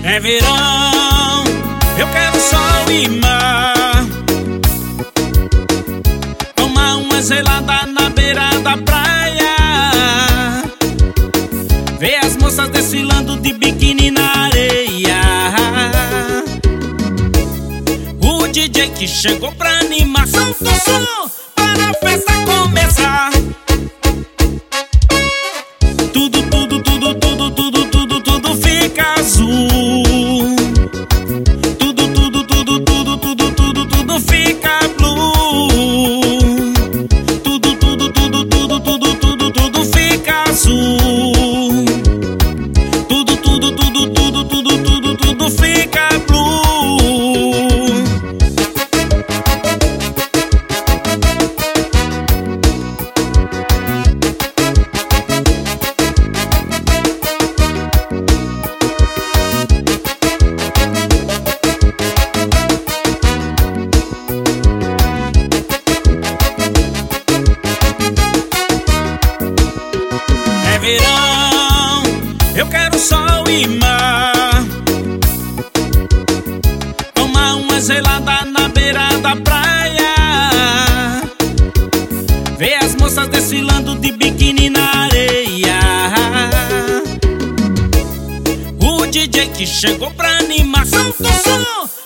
É verão, eu quero sol e mar. Tomar uma gelada na beira da praia. Ver as moças desfilando de biquíni na areia. O DJ que chegou pra animar, solta o som para a festa começar. Tudo fica azul. Tudo fica blue. Tudo fica azul. Tudo fica blue. É verão, eu quero sol e mar. Tomar uma gelada na beira da praia. Ver as moças desfilando de biquíni na areia. O DJ que chegou pra animar, solta o som